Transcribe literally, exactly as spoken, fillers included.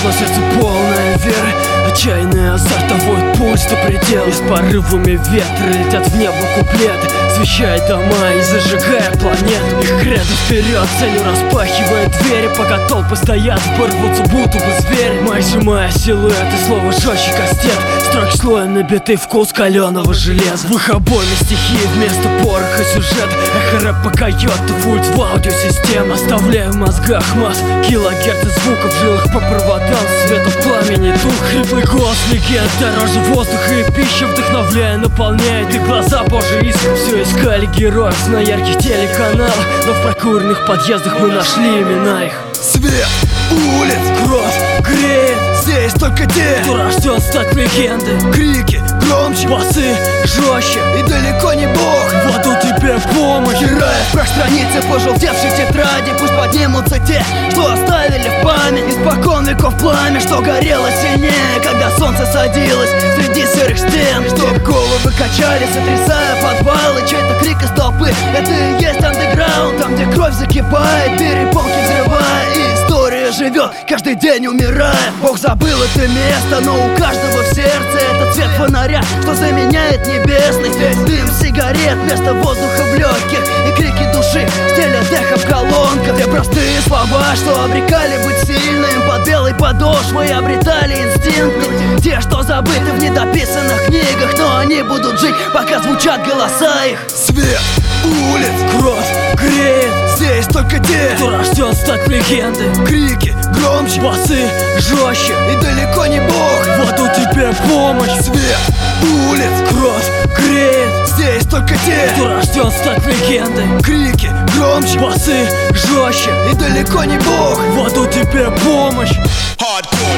но сердце полное веры. Отчаянный азарт доводит пульс до предела. И с порывами ветра летят в небо куплеты, освещая дома и зажигая планету. Их кредо вперед, целью распахивая двери, пока толпы стоят, порвутся будто бы звери. Май сжимая силуэты, слово жестче кастет, строки слоем набитый вкус каленого железа. В их обойме стихии вместо пороха сюжет. Эхо рэп покоётывают в аудиосистему, оставляя в мозгах масс килогерцы звуков в жилах по проводам света пламени дух. Хриплый голос легенд, дороже воздуха и пища, вдохновляя, наполняет их глаза божий искр. Все искали героев на ярких телеканалах, но в прокуренных подъездах мы нашли имена их. Свет улиц, Кровь греет, здесь только те, кто рожден стать легендой. крики громче Басы жестче, и далеко не бог. в аду тебе помощь. Героев про страницы пожелтевших тетради, пусть поднимутся те, что оставили в память испокон веков пламя, что горело сильнее, когда солнце садилось среди серых стен. Чтоб головы качали, сотрясая подвалы, чей-то крик из толпы. Это и есть андеграунд, там где кровь закипает, перепонки взрывая, и история живет, каждый день умирая. Бог забыл это место, но у каждого в сердце этот цвет фонаря, что заменяет небесный. Здесь дым сигарет вместо воздуха в легких, и крики души стелят эхо в колонках. Те простые слова, что обрекали быть сильным, под белой подошвой обретали инстинкты. Те, что забыты в недописанных книгах, но они будут жить, пока звучат голоса их. Свет улиц, кровь греет, Здесь только те, кто рожден стать легендой. крики громче Басы жестче, и далеко не бог. в аду тебе помощь. Свет улиц, Кровь греет, здесь только те, кто рожден стать легендой. крики громче Басы жестче, и далеко не бог. в аду тебе помощь. Hardcore